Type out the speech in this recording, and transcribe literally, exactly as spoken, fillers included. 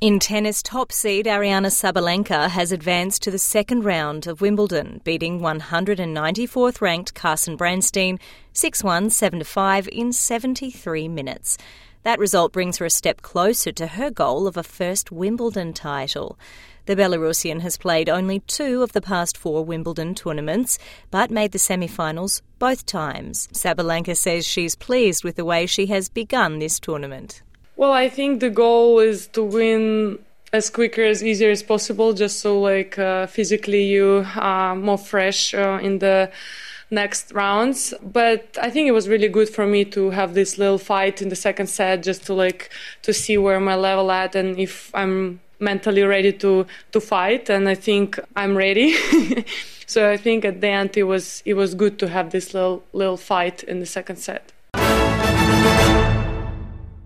In tennis, top seed Aryna Sabalenka has advanced to the second round of Wimbledon, beating one hundred ninety-fourth ranked Carson Branstein six one, seven five in seventy-three minutes. That result brings her a step closer to her goal of a first Wimbledon title. The Belarusian has played only two of the past four Wimbledon tournaments, but made the semi-finals both times. Sabalenka says she's pleased with the way she has begun this tournament. Well, I think the goal is to win as quicker, as easier as possible, just so like uh, physically you are more fresh uh, in the next rounds. But I think it was really good for me to have this little fight in the second set, just to like to see where my level at and if I'm mentally ready to to fight. And I think I'm ready. So I think at the end it was it was good to have this little little fight in the second set.